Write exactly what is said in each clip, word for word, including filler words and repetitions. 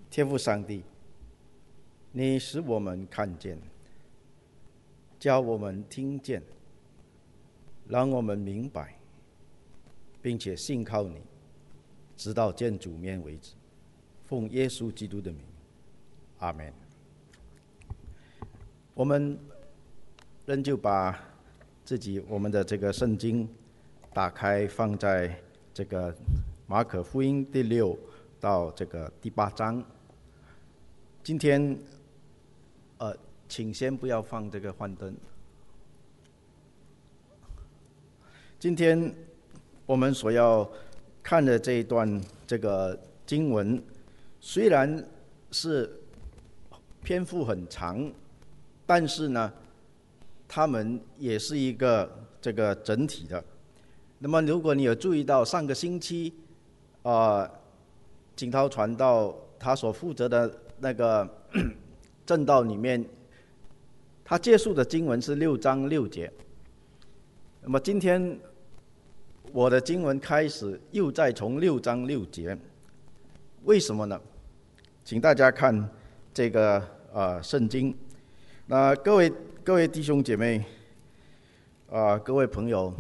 天父上帝，你使我们看见，教我们听见，让我们明白，并且信靠你，直到见主面为止。奉耶稣基督的名，阿们。我们仍旧把自己我们的这个圣经打开，放在这个马可福音第六到这个第八章。今天，呃，请先不要放这个幻灯。今天我们所要看的这一段这个经文，虽然是篇幅很长，但是呢，他们也是一个这个整体的。那么，如果你有注意到上个星期，呃，景涛传道他所负责的那个正道里面，他借述的经文是六章六节。那么今天我的经文开始又再从六章六节，为什么呢？请大家看这个呃圣经。那各位各位弟兄姐妹，啊、呃、各位朋友，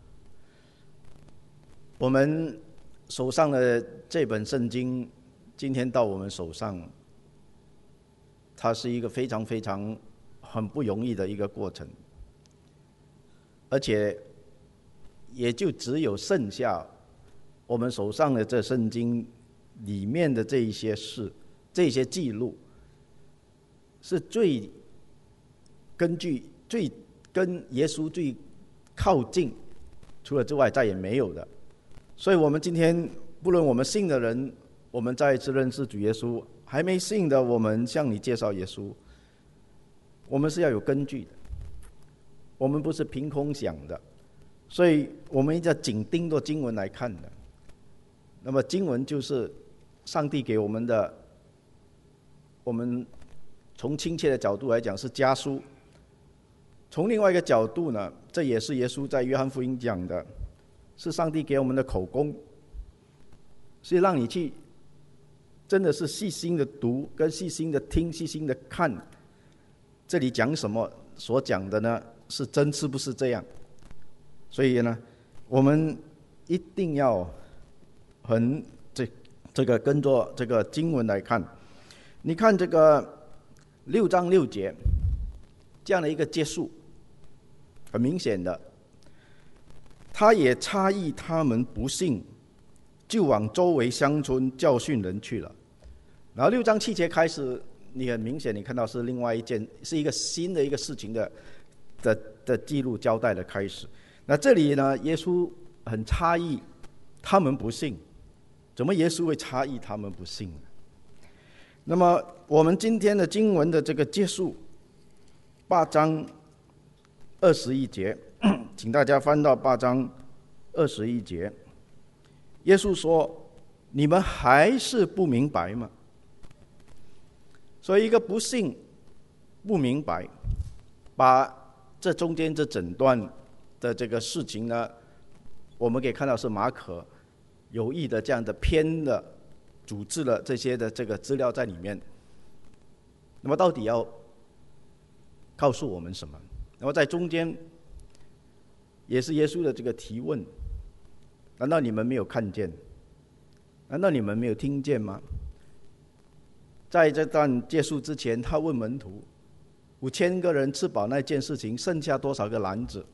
我们手上的这本圣经，今天到我们手上，它是一个非常非常很不容易的一个过程，而且也就只有剩下我们手上的这圣经里面的这一些事，这些记录，是最根据最跟耶稣最靠近，除了之外再也没有的。所以我们今天不论我们信的人，我们再一次认识主耶稣，还没信的我们向你介绍耶稣，我们是要有根据的，我们不是凭空想的，所以我们一定要紧盯着经文来看的。那么经文就是上帝给我们的，我们从亲切的角度来讲是家书，从另外一个角度呢，这也是耶稣在约翰福音讲的，是上帝给我们的口供，是让你去真的是细心的读，跟细心的听，细心的看，这里讲什么，所讲的呢是真是不是这样。所以呢，我们一定要很这这个跟着这个经文来看。你看这个六章六节这样的一个结束，很明显的，他也诧异他们不信，就往周围乡村教训人去了。然后六章七节开始，你很明显你看到是另外一件，是一个新的一个事情的的的记录交代的开始。那这里呢，耶稣很诧异他们不信，怎么耶稣会诧异他们不信呢？那么我们今天的经文的这个结束，八章二十一节，请大家翻到八章二十一节。耶稣说：“你们还是不明白吗？”所以一个不信、不明白，把这中间这整段的这个事情呢，我们可以看到是马可有意的这样的偏的组织了这些的这个资料在里面。那么到底要告诉我们什么？那么在中间也是耶稣的这个提问：难道你们没有看见？难道你们没有听见吗？在这段结束之前，他问门徒：五千个人吃饱那件事情，剩下多少个篮子？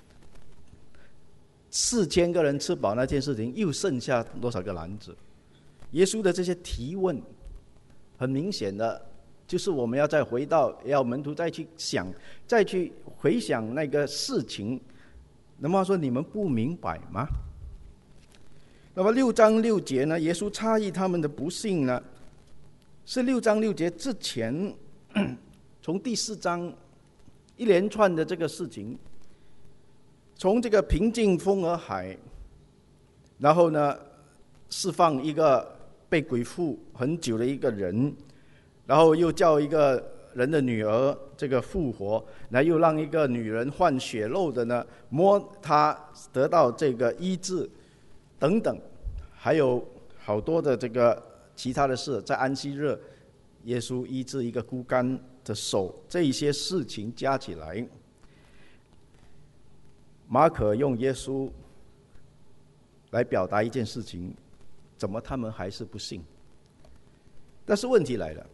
四千个人吃饱那件事情，又剩下多少个篮子？耶稣的这些提问，很明显的，就是我们要再回到，要门徒再去想，再去回想那个事情。那么说，你们不明白吗？那么六章六节呢，耶稣诧异他们的不信呢，是六章六节之前，从第四章一连串的这个事情，从这个平静风和海，然后呢释放一个被鬼附很久的一个人，然后又叫一个人的女儿这个复活，然后又让一个女人患血漏的呢摸她得到这个医治等等，还有好多的这个其他的事，在安息日耶稣医治一个枯干的手，这一些事情加起来，马可用耶稣来表达一件事情，怎么他们还是不信？但是问题来了，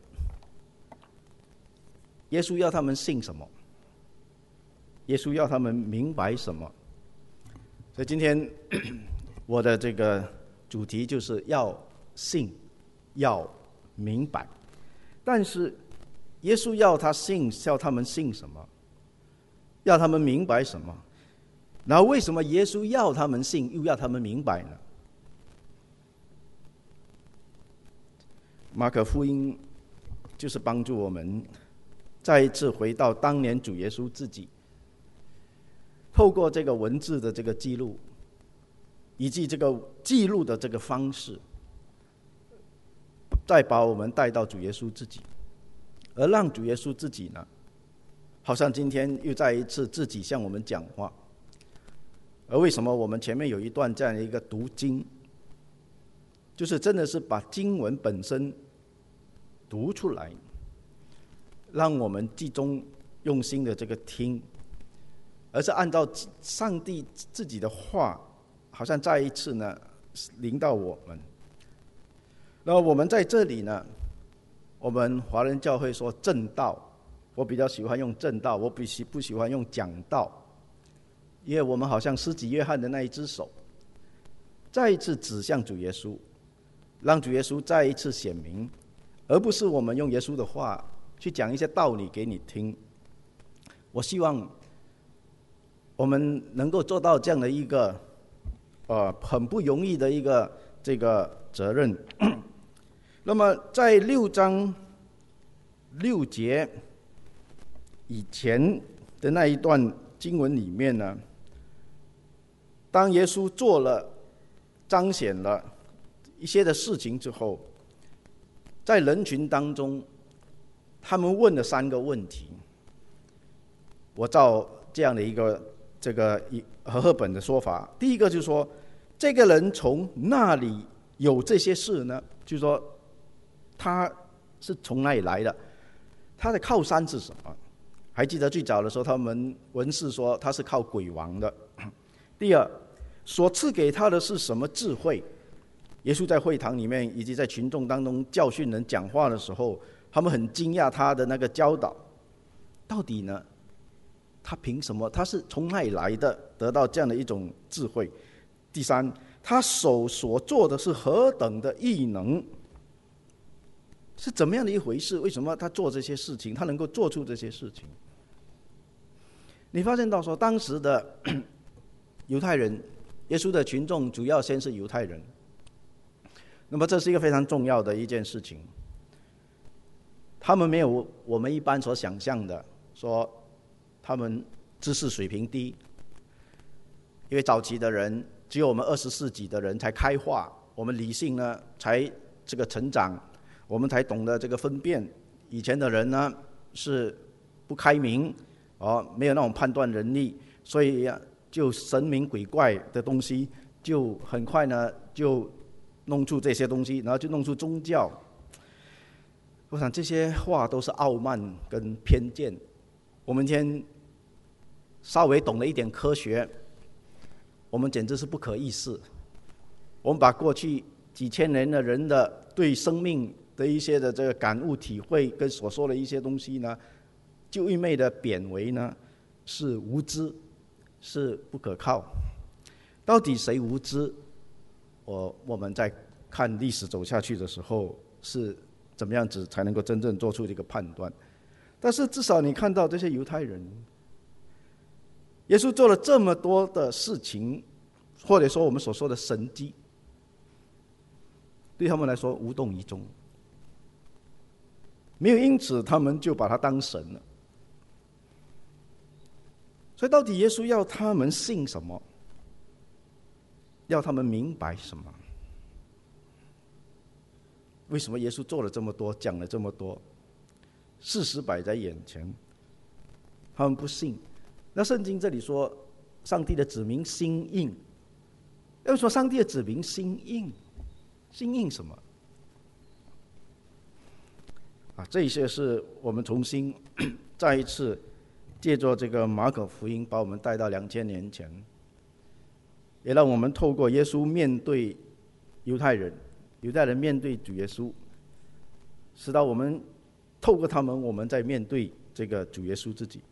耶稣要他们信什么？耶稣要他们明白什么？所以今天我的这个主题就是要信，要明白。但是耶稣要他信，要他们信什么？要他们明白什么？然后为什么耶稣要他们信，又要他们明白呢？马可福音就是帮助我们再一次回到当年主耶稣自己，透过这个文字的这个记录，以及这个记录的这个方式，再把我们带到主耶稣自己，而让主耶稣自己呢，好像今天又再一次自己向我们讲话。而为什么我们前面有一段这样的一个读经，就是真的是把经文本身读出来，让我们集中用心的这个听，而是按照上帝自己的话，好像再一次呢临到我们。那我们在这里呢，我们华人教会说正道，我比较喜欢用正道，我比不喜欢用讲道，因为我们好像施洗约翰的那一只手，再一次指向主耶稣，让主耶稣再一次显明，而不是我们用耶稣的话去讲一些道理给你听。我希望我们能够做到这样的一个呃很不容易的一个这个责任。那么在六章六节以前的那一段经文里面呢，当耶稣做了彰显了一些的事情之后，在人群当中他们问了三个问题。我照这样的一个这个和合本的说法，第一个就是说，这个人从哪里有这些事呢？就是说他是从哪里来的？他的靠山是什么？还记得最早的时候，他们文士说他是靠鬼王的。第二，所赐给他的是什么智慧？耶稣在会堂里面以及在群众当中教训人讲话的时候，他们很惊讶他的那个教导，到底呢，他凭什么？他是从哪里来的？得到这样的一种智慧。第三，他手所做的是何等的异能？是怎么样的一回事？为什么他做这些事情？他能够做出这些事情？你发现到说，当时的犹太人，耶稣的群众主要先是犹太人，那么这是一个非常重要的一件事情。他们没有我们一般所想象的说他们知识水平低，因为早期的人只有我们二十世纪的人才开化，我们理性呢才这个成长，我们才懂得这个分辨。以前的人呢是不开明哦，没有那种判断能力，所以就神明鬼怪的东西就很快呢就弄出这些东西，然后就弄出宗教。我想这些话都是傲慢跟偏见。我们今天稍微懂了一点科学，我们简直是不可一世。我们把过去几千年的人的对生命的一些的这个感悟体会跟所说的一些东西呢，就一昧的贬为呢是无知，是不可靠。到底谁无知？我我们在看历史走下去的时候是怎么样子才能够真正做出这个判断。但是至少你看到这些犹太人，耶稣做了这么多的事情，或者说我们所说的神迹，对他们来说无动于衷，没有因此他们就把他当神了。所以到底耶稣要他们信什么？要他们明白什么？为什么耶稣做了这么多，讲了这么多，事实摆在眼前，他们不信？那圣经这里说上帝的子民心硬，要说上帝的子民心硬，心硬什么？ 啊，这些是我们重新再一次借着这个马可福音把我们带到两千年前，也让我们透过耶稣面对犹太人，犹太人面对主耶稣，使到我们透过他们，我们在面对这个主耶稣自己。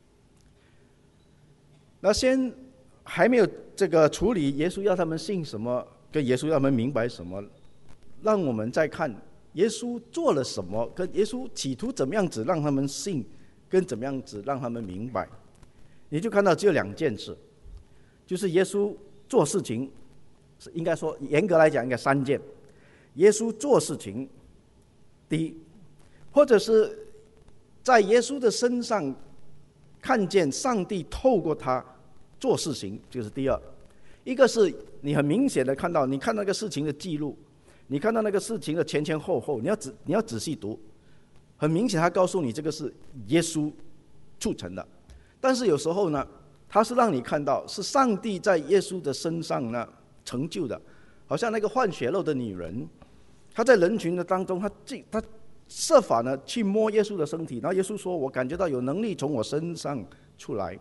那先还没有这个处理耶稣要他们信什么，跟耶稣要他们明白什么，让我们再看耶稣做了什么，跟耶稣企图怎么样子让他们信，跟怎么样子让他们明白。你就看到只有两件事，就是耶稣做事情，应该说严格来讲应该三件。耶稣做事情，第一，或者是在耶稣的身上看见上帝透过他做事情，就是第二。一个是你很明显的看到，你看那个事情的记录，你看到那个事情的前前后后，你要仔你要仔细读，很明显他告诉你这个是耶稣促成的。但是有时候呢，他是让你看到是上帝在耶稣的身上呢成就的。好像那个患血漏的女人，她在人群的当中，她她设法呢去摸耶稣的身体，然后耶稣说：“我感觉到有能力从我身上出来。”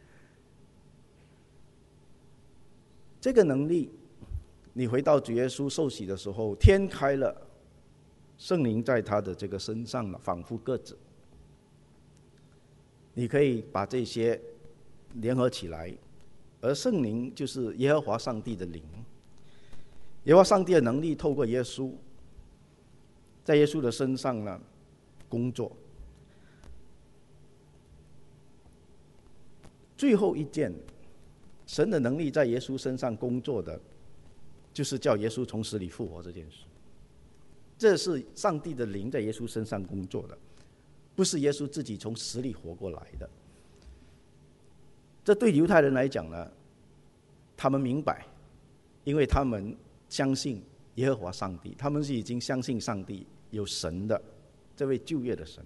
这个能力，你回到主耶稣受洗的时候，天开了，圣灵在他的这个身上了，仿佛鸽子。你可以把这些联合起来，而圣灵就是耶和华上帝的灵，耶和华上帝的能力透过耶稣，在耶稣的身上呢工作。最后一件，神的能力在耶稣身上工作的，就是叫耶稣从死里复活这件事。这是上帝的灵在耶稣身上工作的，不是耶稣自己从死里活过来的。这对犹太人来讲呢，他们明白，因为他们相信耶和华上帝，他们是已经相信上帝有神的这位旧约的神。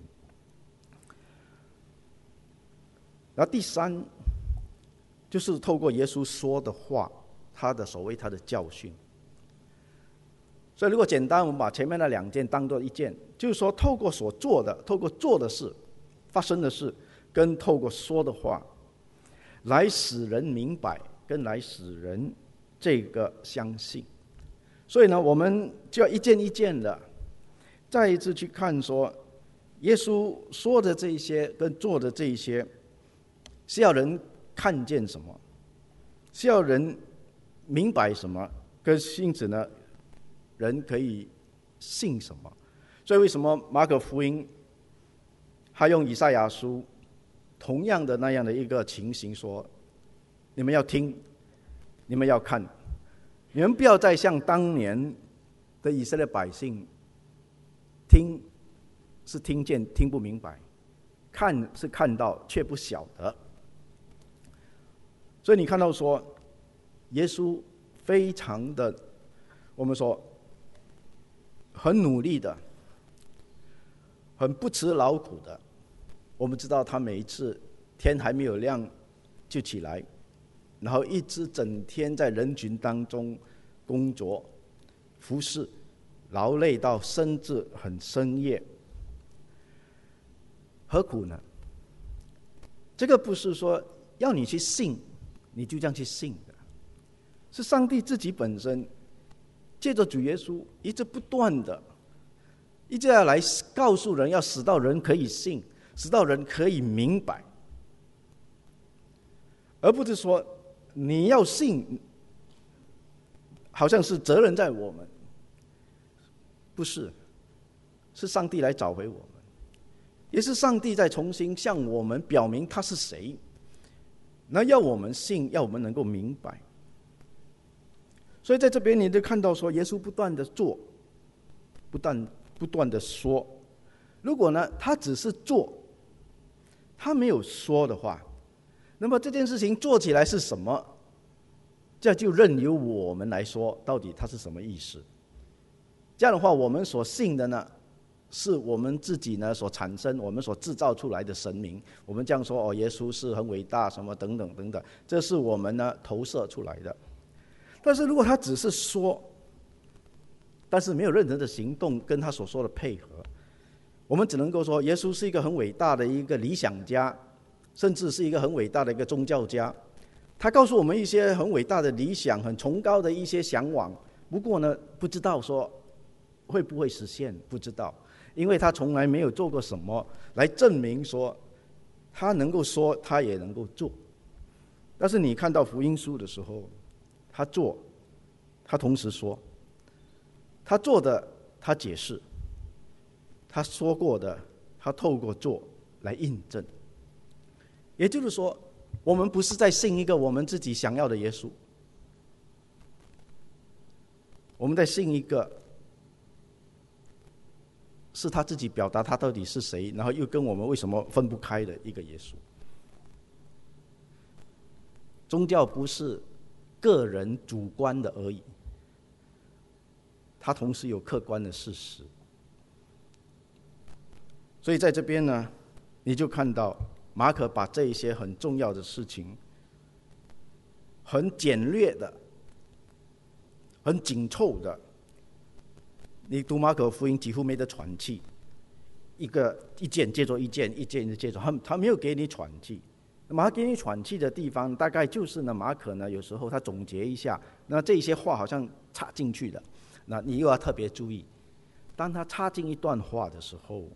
然后第三，就是透过耶稣说的话，他的所谓他的教训。所以如果简单我们把前面那两件当作一件，就是说透过所做的，透过做的事，发生的事，跟透过说的话，来使人明白，跟来使人这个相信。所以呢，我们就要一件一件的再一次去看说，耶稣说的这些跟做的这一些是要人看见什么，是要人明白什么，跟因此呢人可以信什么。所以为什么马可福音他用以赛亚书同样的那样的一个情形说，你们要听，你们要看，你们不要再像当年的以色列百姓，听是听见听不明白，看是看到却不晓得。所以你看到说耶稣非常的，我们说很努力的，很不辞劳苦的。我们知道他每一次天还没有亮就起来，然后一直整天在人群当中工作服侍，劳累到甚至很深夜。何苦呢？这个不是说要你去信你就这样去信的，是上帝自己本身借着主耶稣一直不断的一直要来告诉人，要使到人可以信，使到人可以明白，而不是说你要信好像是责任在我们，不是，是上帝来找回我们，也是上帝在重新向我们表明他是谁，那要我们信，要我们能够明白。所以在这边你就看到说，耶稣不断的做，不断不断的说。如果呢他只是做，他没有说的话，那么这件事情做起来是什么，这就任由我们来说到底它是什么意思。这样的话，我们所信的呢是我们自己呢所产生，我们所制造出来的神明。我们这样说，哦，耶稣是很伟大什么等等等等，这是我们呢投射出来的。但是如果他只是说，但是没有任何的行动跟他所说的配合， 我们只能够说，耶稣是一个很伟大的一个理想家，甚至是一个很伟大的一个宗教家。他告诉我们一些很伟大的理想，很崇高的一些向往。不过呢，不知道说会不会实现，不知道，因为他从来没有做过什么来证明说他能够说，他也能够做。但是你看到福音书的时候，他做，他同时说，他做的他解释，他说过的他透过做来印证。也就是说，我们不是在信一个我们自己想要的耶稣，我们在信一个是他自己表达他到底是谁，然后又跟我们为什么分不开的一个耶稣。宗教不是个人主观的而已，它同时有客观的事实。所以在这边呢，你就看到马可把这一些很重要的事情很简略的、很紧凑的，你读马可福音几乎没得喘气，一个一件接着一件，一件接着，他他没有给你喘气。马可给你喘气的地方，大概就是呢，马可呢有时候他总结一下，那这些话好像插进去的，那你又要特别注意，当他插进一段话的时候，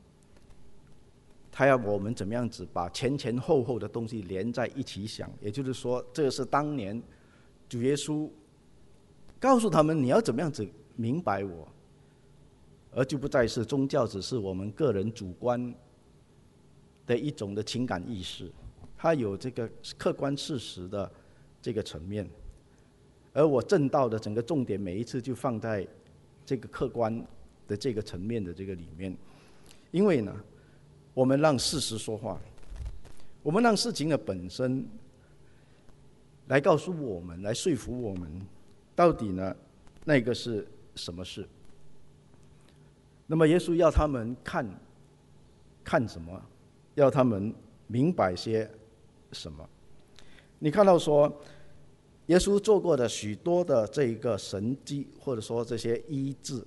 他要我们怎么样子把前前后后的东西连在一起想。也就是说，这是当年主耶稣告诉他们，你要怎么样子明白我，而就不再是宗教只是我们个人主观的一种的情感意识，它有这个客观事实的这个层面。而我正道的整个重点每一次就放在这个客观的这个层面的这个里面。因为呢，我们让事实说话，我们让事情的本身来告诉我们，来说服我们到底呢那个是什么事。那么耶稣要他们看看什么，要他们明白些什么。你看到说耶稣做过的许多的这一个神迹，或者说这些医治，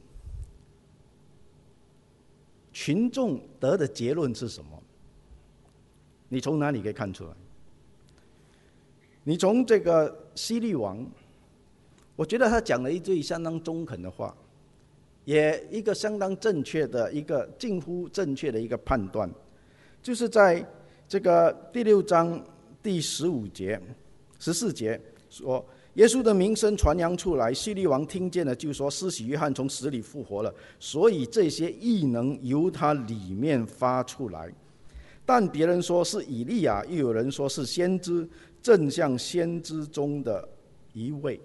群众得的结论是什么？你从哪里可以看出来？你从这个希律王，我觉得他讲了一句相当中肯的话，也一个相当正确的一个近乎正确的一个判断，就是在这个第六章第十五节、十四节说，耶稣的名声传扬出来，希律王听见了，就说施洗约翰从死里复活了，所以这些异能由他里面发出来。但别人说是以利亚，又有人说是先知，正像先知中的一位。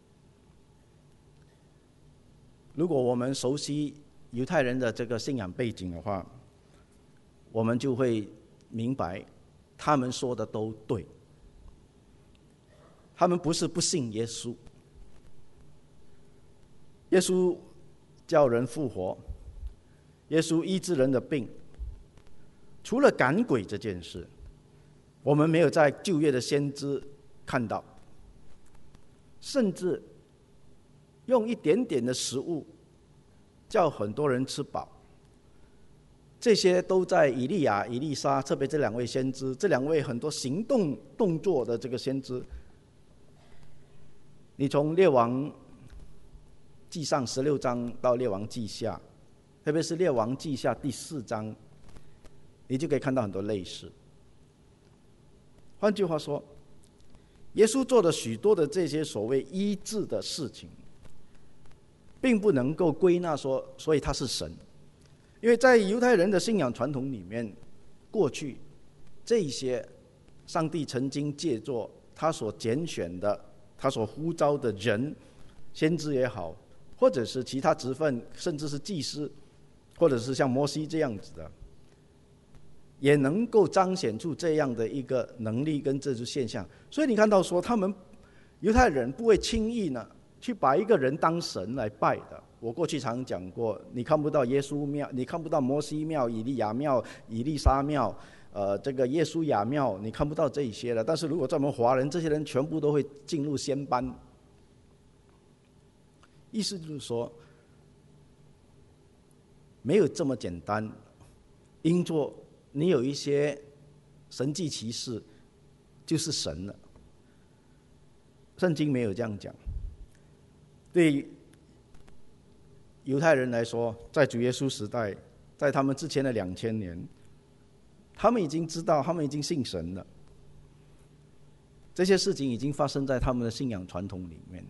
如果我们熟悉犹太人的这个信仰背景的话，我们就会明白他们说的都对。他们不是不信耶稣，耶稣叫人复活，耶稣医治人的病，除了赶鬼这件事，我们没有在旧约的先知看到，甚至用一点点的食物叫很多人吃饱，这些都在以利亚、以利沙，特别这两位先知，这两位很多行动动作的这个先知。你从列王记上十六章到列王记下，特别是列王记下第四章，你就可以看到很多类似。换句话说，耶稣做的许多的这些所谓医治的事情，并不能够归纳说，所以他是神。因为在犹太人的信仰传统里面，过去这些上帝曾经借作他所拣选的、他所呼召的人，先知也好，或者是其他职分，甚至是祭司，或者是像摩西这样子的，也能够彰显出这样的一个能力跟这种现象。所以你看到说，他们犹太人不会轻易呢去把一个人当神来拜的。我过去常讲过，你看不到耶稣庙，你看不到摩西庙、以利亚庙、以利沙庙，呃，这个耶稣亚庙，你看不到这一些了。但是如果在我们华人，这些人全部都会进入仙班。意思就是说，没有这么简单， 因作你有一些神迹奇事，就是神了。圣经没有这样讲。对犹太人来说，在主耶稣时代，在他们之前的两千年，他们已经知道，他们已经信神了。这些事情已经发生在他们的信仰传统里面。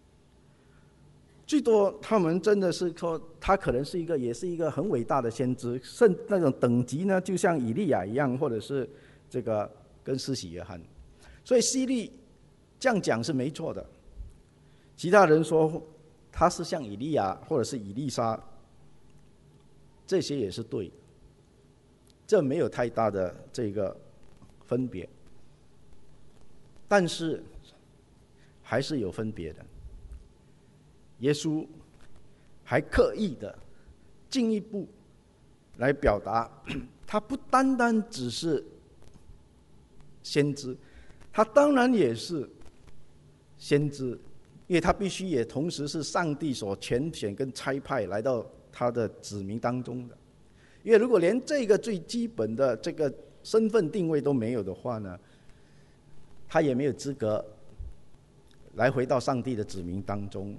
最多他们真的是说，他可能是一个，也是一个很伟大的先知，甚那种等级呢，就像以利亚一样，或者是这个跟施洗约翰。所以希律这样讲是没错的。其他人说他是像以利亚或者是以利沙，这些也是对的，这没有太大的这个分别。但是还是有分别的。耶稣还刻意的进一步来表达，他不单单只是先知，他当然也是先知，因为他必须也同时是上帝所拣选跟差派来到他的子民当中的。因为如果连这个最基本的这个身份定位都没有的话呢，他也没有资格来回到上帝的子民当中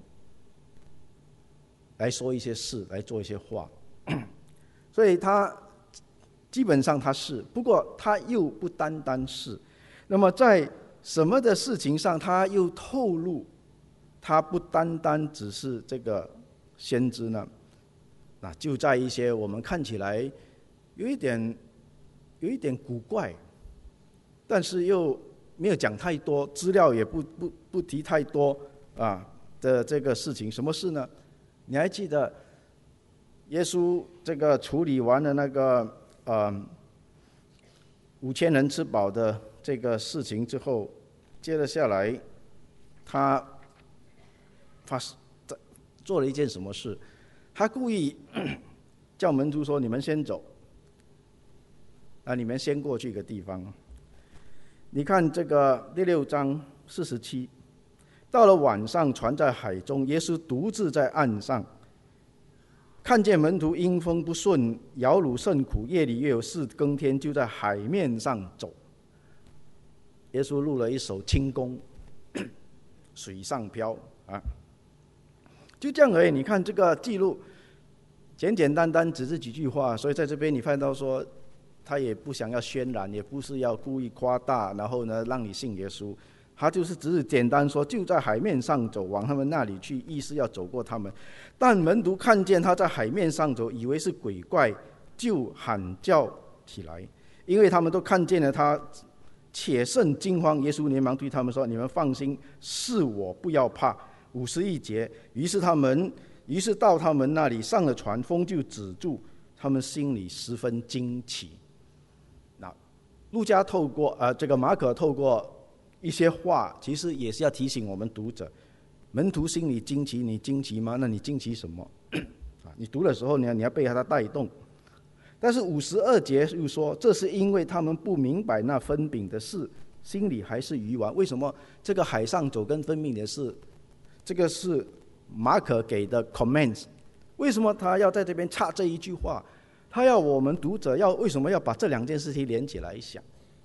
来说一些事，来做一些话。所以他基本上他是，不过他又不单单是。那么在什么的事情上他又透露他不单单只是这个先知呢？那就在一些我们看起来有一点有一点古怪，但是又没有讲太多，资料也不不不提太多啊的这个事情。什么事呢？你还记得耶稣这个处理完了那个呃五千人吃饱的这个事情之后，接着下来他发做了一件什么事？他故意叫门徒说：“你们先走，啊，你们先过去一个地方。”你看这个第六章四十七。到了晚上，船在海中，耶稣独自在岸上，看见门徒因风不顺，摇橹甚苦，夜里约有四更天，就在海面上走。耶稣录了一首轻功，水上漂啊，就这样而已。你看这个记录，简简单单只是几句话，所以在这边你看到说，他也不想要渲染，也不是要故意夸大，然后呢让你信耶稣。他就是只是简单说，就在海面上走，往他们那里去，意思要走过他们。但门徒看见他在海面上走，以为是鬼怪，就喊叫起来，因为他们都看见了他，且甚惊慌。耶稣连忙对他们说：“你们放心，是我，不要怕。”五十一节，于是他们，于是到他们那里上了船，风就止住，他们心里十分惊奇。那路加透过呃，这个马可透过一些话，其实也是要提醒我们读者，门徒心里惊奇，你惊奇吗？那你惊奇什么？你读的时候，你要你要被他带动。但是五十二节又说，这是因为他们不明白那分饼的事，心里还是愚顽。为什么这个海上走跟分饼的事，这个是马可给的 comments？ 为什么他要在这边插这一句话？他要我们读者要为什么要把这两件事情连起来想？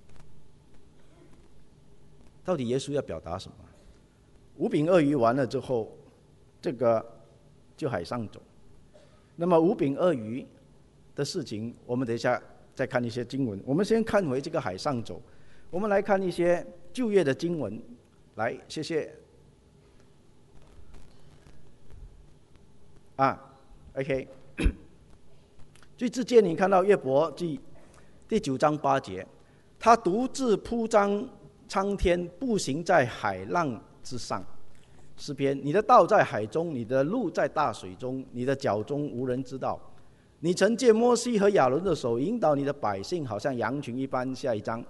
到底耶稣要表达什么？五饼二鱼完了之后，这个就海上走。那么五饼二鱼的事情，我们等一下再看一些经文。我们先看回这个海上走，我们来看一些旧约的经文。来，谢谢。啊 ，OK。最直接，你看到约伯记第九章八节，他独自铺张苍天，步行在海浪之上。诗篇：你的道在海中，你的路在大水中，你的脚中无人知道。你曾借摩西和亚伦的手引导你的百姓，好像羊群一般。下一章，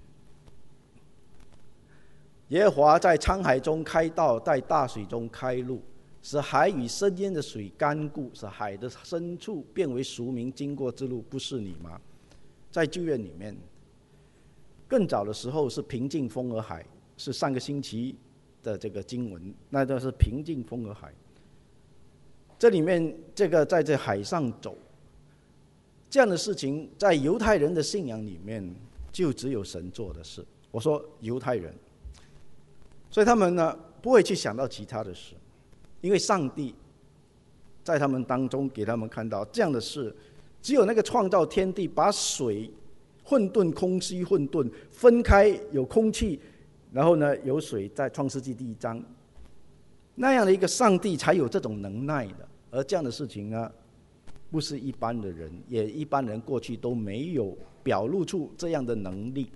耶和华在沧海中开道，在大水中开路，使海与深渊的水干固，使海的深处变为俗民经过之路，不是你吗？在旧约里面，更早的时候是平静风和海，是上个星期的这个经文，那都是平静风和海。这里面这个在这海上走， 这样的事情在犹太人的信仰里面就只有神做的事。我说犹太人，所以他们呢不会去想到其他的事，因为上帝在他们当中给他们看到这样的事，只有那个创造天地，把水混沌空虚混沌分开，有空气，然后呢有水，在创世纪第一章那样的一个上帝才有这种能耐的。而这样的事情呢，不是一般的人，也一般人过去都没有表露出这样的能力。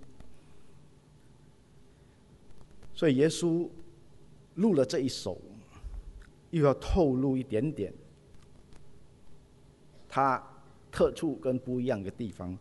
所以耶稣录了这一首，又要透露一点点他特殊跟不一样的地方。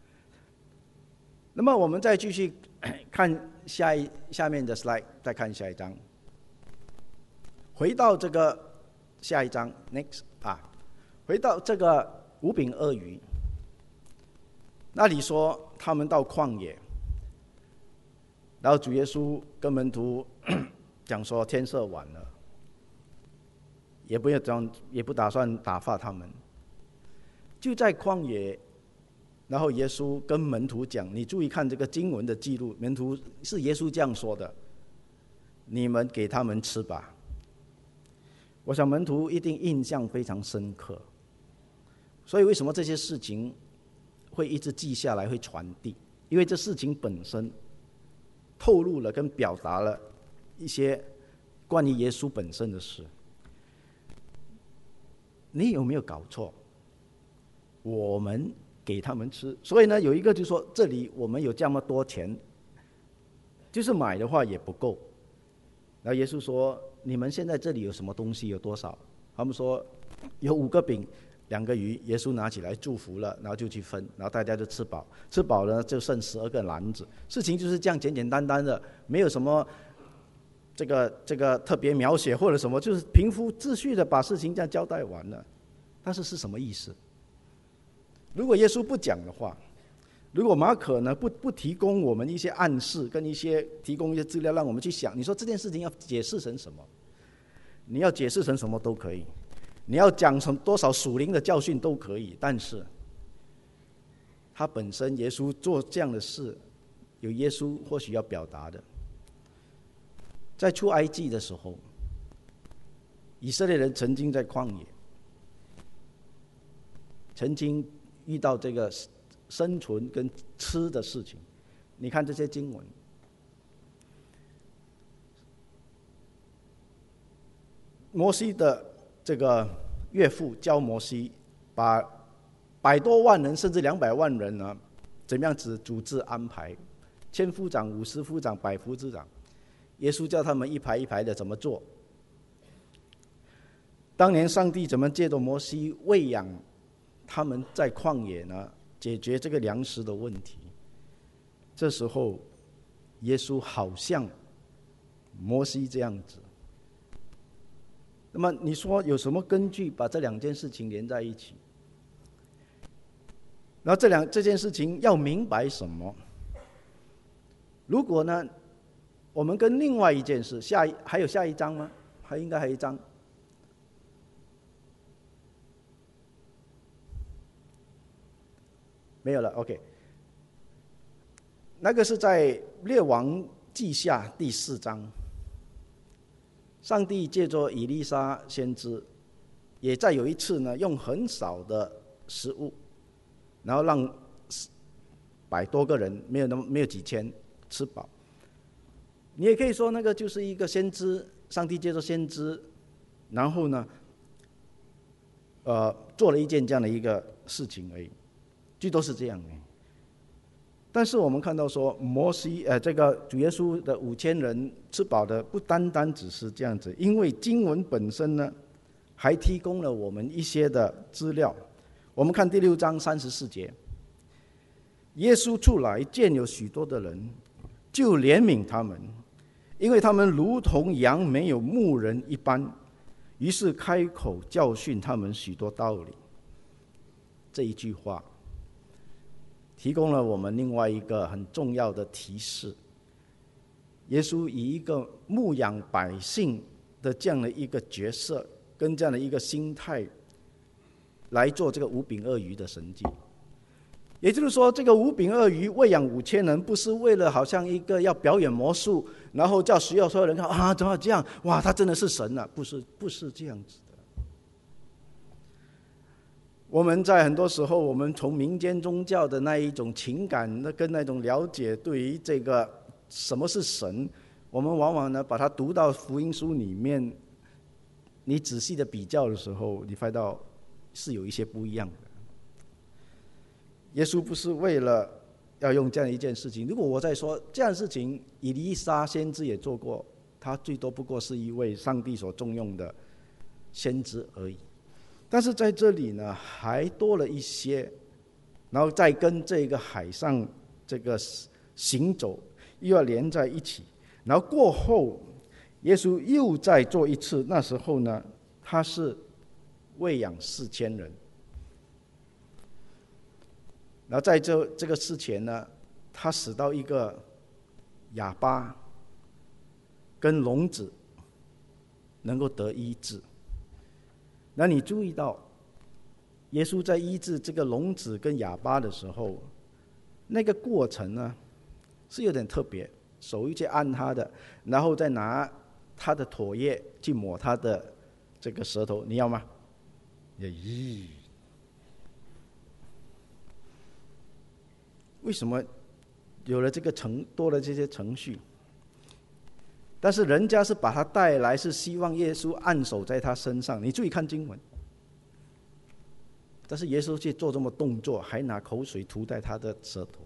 那么我们再继续看下一下面的 slide， 再看下一章，回到这个下一章 next 啊，回到这个五饼二鱼，那里说他们到旷野，然后主耶稣跟门徒讲说天色晚了，也不要讲，也不打算打发他们，就在旷野。然后耶稣跟门徒讲，你注意看这个经文的记录，门徒是耶稣这样说的，你们给他们吃吧。我想门徒一定印象非常深刻，所以为什么这些事情会一直记下来，会传递？因为这事情本身透露了跟表达了一些关于耶稣本身的事。你有没有搞错？我们给他们吃，所以呢，有一个就说这里我们有这么多钱，就是买的话也不够。然后耶稣说：“你们现在这里有什么东西？有多少？”他们说：“有五个饼，两个鱼。”耶稣拿起来祝福了，然后就去分，然后大家就吃饱，吃饱了就剩十二个篮子。事情就是这样简简单单的，没有什么这个这个特别描写或者什么，就是平铺秩序的把事情这样交代完了。但是是什么意思？如果耶稣不讲的话，如果马可呢不不提供我们一些暗示跟一些提供一些资料让我们去想，你说这件事情要解释成什么？你要解释成什么都可以，你要讲成多少属灵的教训都可以，但是他本身耶稣做这样的事，有耶稣或许要表达的。在出埃及的时候，以色列人曾经在旷野，曾经遇到这个生存跟吃的事情。你看这些经文，摩西的这个岳父教摩西把百多万人甚至两百万人呢，怎么样子组织安排，千夫长、五十夫长、百夫之长，耶稣叫他们一排一排的怎么做。当年上帝怎么借着摩西喂养他们在旷野呢，解决这个粮食的问题。这时候耶稣好像摩西这样子。那么你说有什么根据把这两件事情连在一起？然后这两这件事情要明白什么？如果呢，我们跟另外一件事，下一还有下一章吗？还应该还有一章。没有了 ，OK。那个是在列王记下第四章，上帝借着以利沙先知，也在有一次呢，用很少的食物，然后让百多个人，没有那么没有几千吃饱。你也可以说那个就是一个先知，上帝借着先知，然后呢，呃，做了一件这样的一个事情而已。最多是这样的。但是我们看到说，摩西呃，这个主耶稣的五千人吃饱的，不单单只是这样子，因为经文本身呢，还提供了我们一些的资料。我们看第六章三十四节，耶稣出来见有许多的人，就怜悯他们，因为他们如同羊没有牧人一般，于是开口教训他们许多道理。这一句话提供了我们另外一个很重要的提示。耶稣以一个牧养百姓的这样的一个角色跟这样的一个心态来做这个五饼二鱼的神迹。 也就是说，这个五饼二鱼喂养五千人，不是为了好像一个要表演魔术，然后叫所有所有人看啊，怎么这样？哇，他真的是神啊！不是，不是这样子的。我们在很多时候，我们从民间宗教的那一种情感，那跟那种了解，对于这个什么是神，我们往往呢把它读到福音书里面，你仔细的比较的时候，你发现到是有一些不一样的。耶稣不是为了要用这样一件事情，如果我在说这样的事情，以利沙先知也做过，他最多不过是一位上帝所重用的先知而已。但是在这里呢，还多了一些，然后再跟这个海上这个行走又要连在一起，然后过后耶稣又再做一次，那时候呢，他是喂养四千人。然后在这这个事前呢，他使到一个哑巴跟聋子能够得医治。那你注意到，耶稣在医治这个聋子跟哑巴的时候，那个过程呢是有点特别，手一去按他的，然后再拿他的唾液去抹他的这个舌头，你要吗？咦，为什么有了这个程多了这些程序？但是人家是把他带来，是希望耶稣按手在他身上。你注意看经文，但是耶稣去做这么动作，还拿口水涂在他的舌头，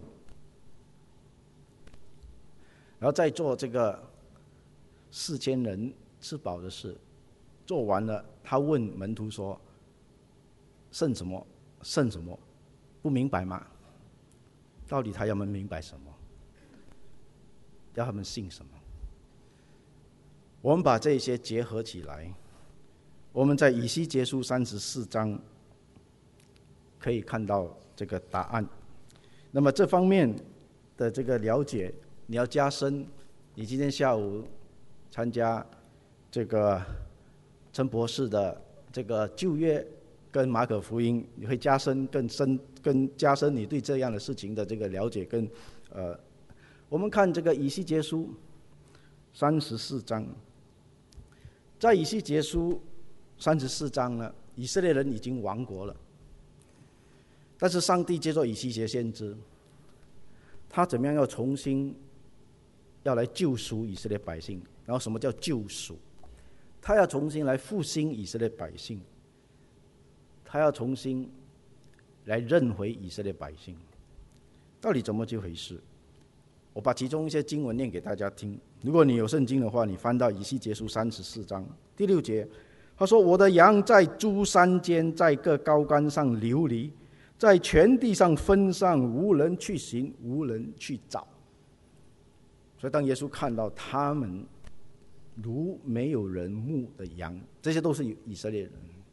然后再做这个四千人吃饱的事。做完了，他问门徒说：“剩什么？剩什么？不明白吗？”到底他要他们明白什么？要他们信什么？我们把这些结合起来，我们在以西结书三十四章可以看到这个答案。那么这方面的这个了解，你要加深。你今天下午参加这个陈博士的这个旧约跟马可福音，你会加深更深、更加深你对这样的事情的这个了解跟呃，我们看这个以西结书三十四章。在以西结书三十四章呢，以色列人已经亡国了，但是上帝借着以西结先知，他怎么样要重新要来救赎以色列百姓？然后什么叫救赎？他要重新来复兴以色列百姓，他要重新来认回以色列百姓。到底怎么这回事？我把其中一些经文念给大家听。如果你有圣经的话，你翻到以西结书三十四章第六节，他说：“我的羊在诸山间，在各高杆上流离，在全地上分散，无人去寻，无人去找。”所以当耶稣看到他们如没有人牧的羊，这些都是以色列人，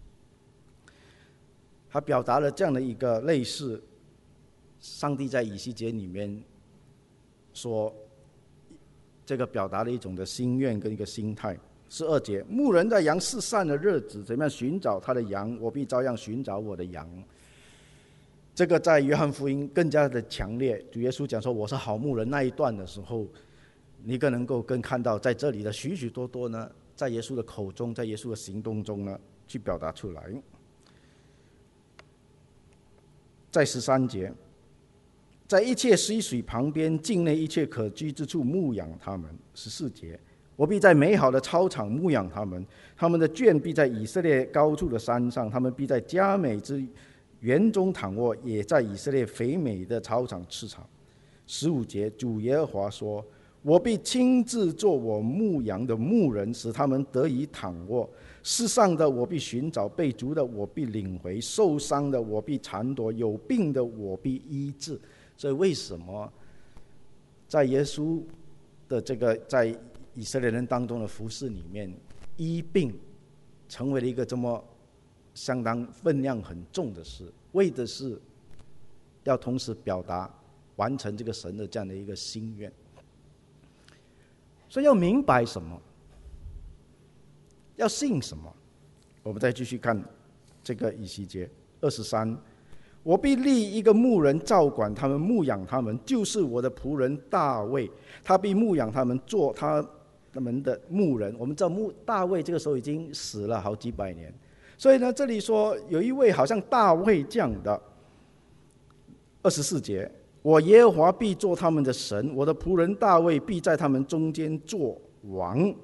他表达了这样的一个类似上帝在以西结里面说这个表达了一种的心愿跟一个心态。十二节，牧人在羊四散的日子，怎么样寻找他的羊？我必照样寻找我的羊。这个在约翰福音更加的强烈。主耶稣讲说我是好牧人那一段的时候，你更能够更看到在这里的许许多多呢，在耶稣的口中，在耶稣的行动中呢，去表达出来。在十三节，在一切溪水旁边，境内一切可居之处牧养他们。十四节，我必在美好的操场牧养他们，他们的圈必在以色列高处的山上，他们必在佳美之园中躺卧，也在以色列肥美的操场吃草。十五节，主耶和华说：“我必亲自做我牧羊的牧人，使他们得以躺卧。世上的我必寻找，被逐的我必领回，受伤的我必缠夺，有病的我必医治。”所以为什么在耶稣的这个在以色列人当中的服事里面，医病成为了一个这么相当分量很重的事，为的是要同时表达完成这个神的这样的一个心愿。所以要明白什么，要信什么。我们再继续看这个以西结二十三， 我必立一个牧人照管他们，牧养他们，就是我的仆人大卫，他必牧养他们，做他们的牧人。我们知道牧大卫这个时候已经死了好几百年，所以呢，这里说有一位好像大卫这样的。二十四节，我耶和华必做他们的神，我的仆人大卫必在他们中间做王。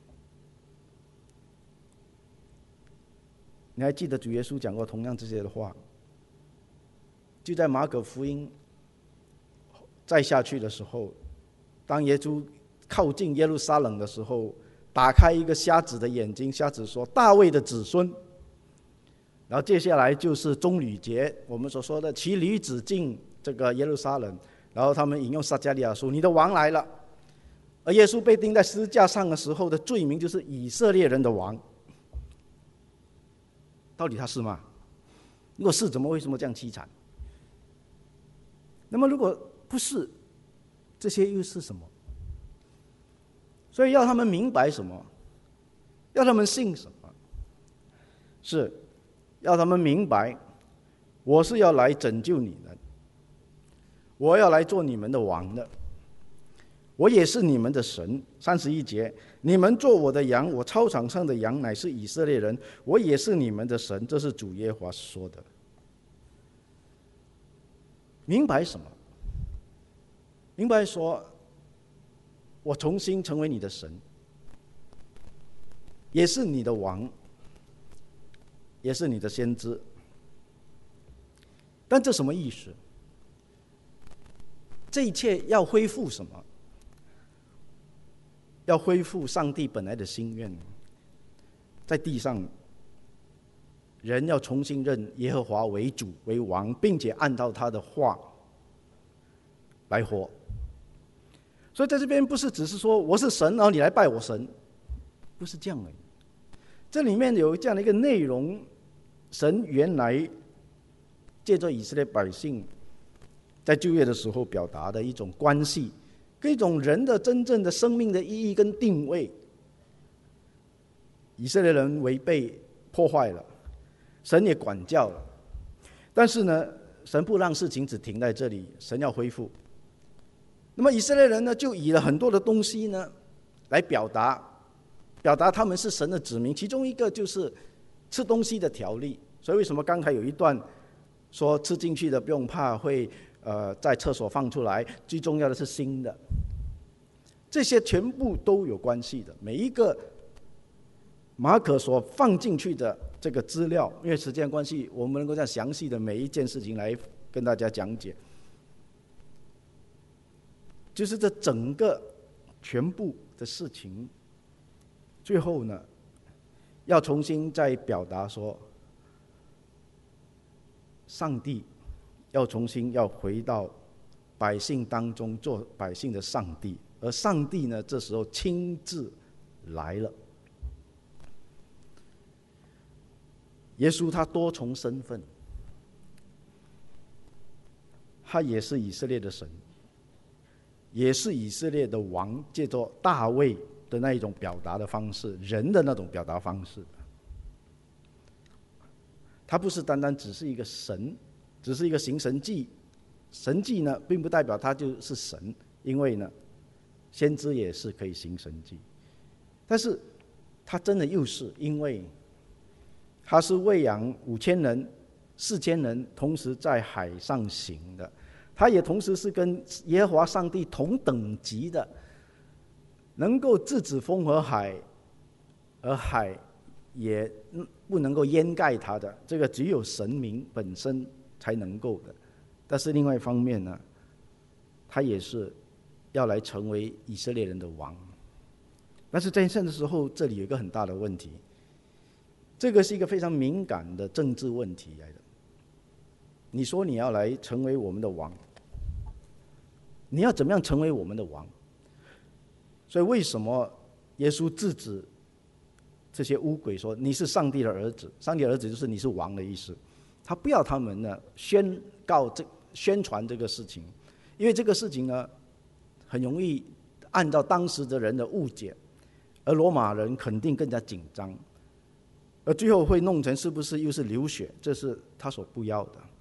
你还记得主耶稣讲过同样这些的话？就在马可福音再下去的时候，当耶稣靠近耶路撒冷的时候，打开一个瞎子的眼睛，瞎子说大卫的子孙。然后接下来就是棕榈节，我们所说的骑驴子进这个耶路撒冷，然后他们引用撒迦利亚书，你的王来了。而耶稣被钉在十字架上的时候的罪名就是以色列人的王。到底他是吗？如果是，怎么为什么这样凄惨？那么如果不是，这些又是什么？所以要他们明白什么？要他们信什么？是要他们明白，我是要来拯救你们，我要来做你们的王的，我也是你们的神。三十一节，你们做我的羊，我操场上的羊乃是以色列人，我也是你们的神。这是主耶和华说的。明白什么？明白说，我重新成为你的神，也是你的王，也是你的先知。但这什么意思？这一切要恢复什么？要恢复上帝本来的心愿，在地上人要重新认耶和华为主为王，并且按照他的话来活。所以在这边不是只是说我是神，然后你来拜我神，不是这样而已。这里面有这样的一个内容，神原来借着以色列百姓在旧约的时候表达的一种关系，跟一种人的真正的生命的意义跟定位。以色列人违背破坏了，神也管教了，但是呢，神不让事情只停在这里，神要恢复。那么以色列人呢，就以了很多的东西呢来表达表达他们是神的子民，其中一个就是吃东西的条例。所以为什么刚才有一段说吃进去的不用怕会呃在厕所放出来，最重要的是新的，这些全部都有关系的。每一个马可所放进去的这个资料，因为时间关系，我们能够这样详细的每一件事情来跟大家讲解，就是这整个全部的事情，最后呢，要重新再表达说，上帝要重新要回到百姓当中做百姓的上帝，而上帝呢，这时候亲自来了。耶稣他多重身份，他也是以色列的神，也是以色列的王，借着大卫的那一种表达的方式，人的那种表达方式。他不是单单只是一个神，只是一个行神迹。神迹呢，并不代表他就是神，因为呢，先知也是可以行神迹。但是他真的又是，因为他是喂养五千人、四千人，同时在海上行的。他也同时是跟耶和华上帝同等级的，能够制止风和海，而海也不能够淹盖他的，这个只有神明本身才能够的。但是另外一方面呢，他也是要来成为以色列人的王。但是在这的时候，这里有一个很大的问题，这个是一个非常敏感的政治问题来的。你说你要来成为我们的王，你要怎么样成为我们的王？所以为什么耶稣制止这些污鬼说你是上帝的儿子？上帝的儿子就是你是王的意思。他不要他们呢宣告这宣传这个事情，因为这个事情呢很容易按照当时的人的误解，而罗马人肯定更加紧张，而最后会弄成是不是又是流血，这是他所不要的。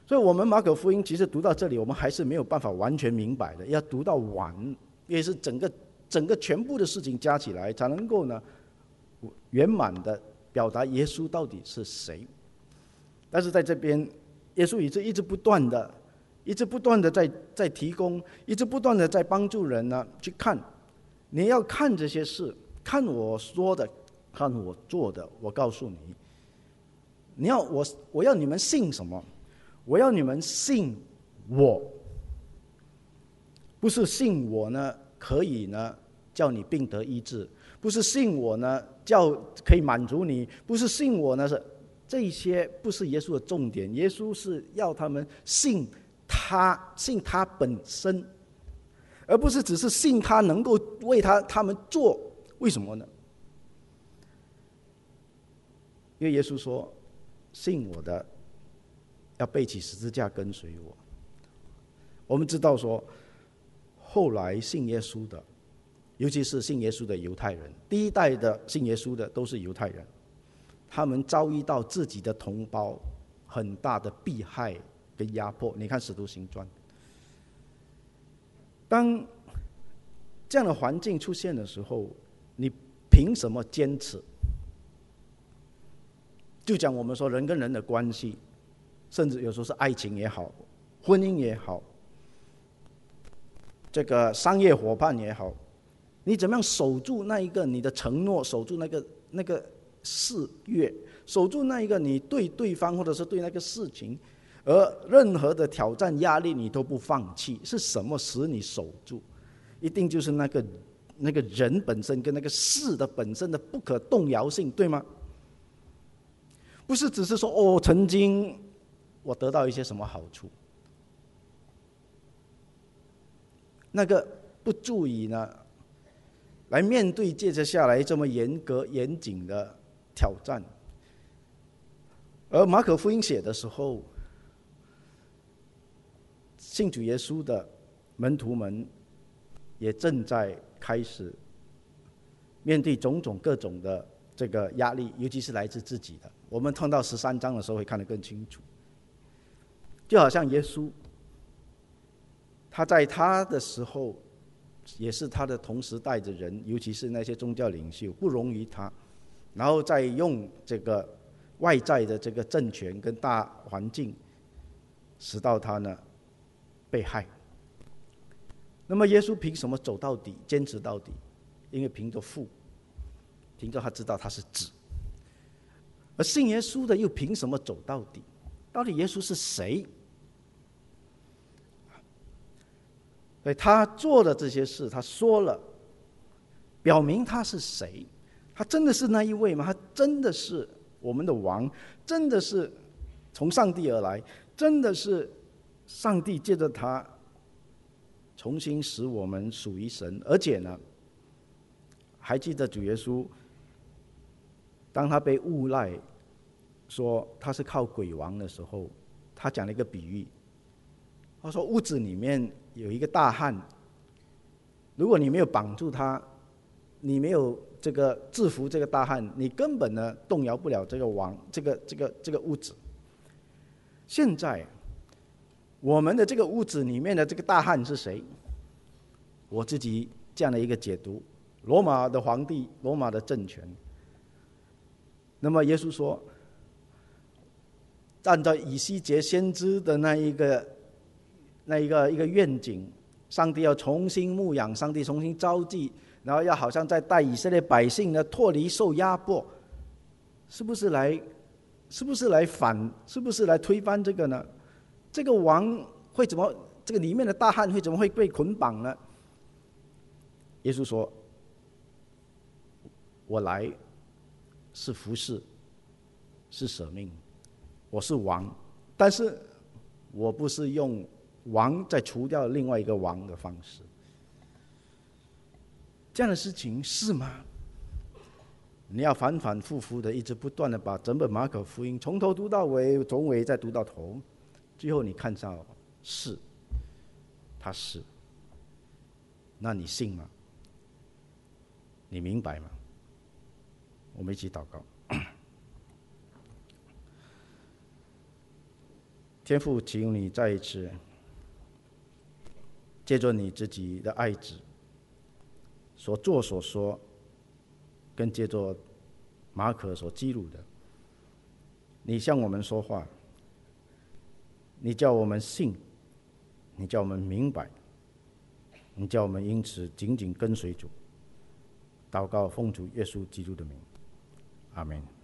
所以我们马可福音其实读到这里，我们还是没有办法完全明白的，要读到完，也是整个整个全部的事情加起来，才能够呢圆满的表达耶稣到底是谁。但是在这边，耶稣一直一直不断的、一直不断的在在提供，一直不断的在帮助人呢去看。你要看这些事，看我说的，看我做的。我告诉你，你要我我要你们信什么？我要你们信我，不是信我呢可以呢叫你病得医治，不是信我呢叫可以满足你，不是信我呢是这些不是耶稣的重点。耶稣是要他们信他，信他本身，而不是只是信他能够为他他们做。为什么呢？因为耶稣说，信我的要背起十字架跟随我。我们知道说，后来信耶稣的，尤其是信耶稣的犹太人，第一代的信耶稣的都是犹太人，他们遭遇到自己的同胞很大的迫害跟压迫。你看《使徒行传》，当这样的环境出现的时候，你凭什么坚持？就讲我们说人跟人的关系，甚至有时候是爱情也好，婚姻也好，这个商业伙伴也好，你怎么样守住那一个你的承诺，守住那个那个誓约，守住那一个你对对方或者是对那个事情，而任何的挑战压力你都不放弃，是什么使你守住？一定就是那个那个人本身跟那个事的本身的不可动摇性，对吗？不是只是说哦，曾经我得到一些什么好处，那个不足以呢来面对接着下来这么严格严谨的挑战。而马可福音写的时候，信主耶稣的门徒们也正在开始面对种种各种的这个压力，尤其是来自自己的。我们看到十三章的时候会看得更清楚。就好像耶稣，他在他的时候，也是他的同时代的人，尤其是那些宗教领袖不容于他，然后再用这个外在的这个政权跟大环境，使到他呢被害。那么耶稣凭什么走到底，坚持到底？因为凭着父，凭着他知道他是子。而信耶稣的又凭什么走到底？到底耶稣是谁？所以他做的这些事，他说了，表明他是谁。他真的是那一位吗？他真的是我们的王？真的是从上帝而来？真的是上帝借着他重新使我们属于神？而且呢，还记得主耶稣当他被诬赖说他是靠鬼王的时候，他讲了一个比喻。他说屋子里面有一个大汉，如果你没有绑住他，你没有这个制服这个大汉，你根本呢动摇不了这个王，这个这个这个屋子。现在我们的这个屋子里面的这个大汉是谁？我自己这样的一个解读：罗马的皇帝，罗马的政权。那么耶稣说，按照以西结先知的那一个那一个一个愿景，上帝要重新牧养，上帝重新召集，然后要好像在带以色列百姓呢脱离受压迫，是不是来是不是来反是不是来推翻这个呢？这个王会怎么，这个里面的大汉会怎么会被捆绑呢？耶稣说，我来是服侍，是舍命，我是王，但是我不是用王再除掉另外一个王的方式。这样的事情是吗？你要反反复复的一直不断的把整本马可福音从头读到尾，从尾再读到头，最后你看到是，他是，那你信吗？你明白吗？我们一起祷告。 天父，请你再一次借着你自己的爱子所做所说，跟借着马可所记录的，你向我们说话，你叫我们信，你叫我们明白，你叫我们因此紧紧跟随主。祷告奉主耶稣基督的名，阿们。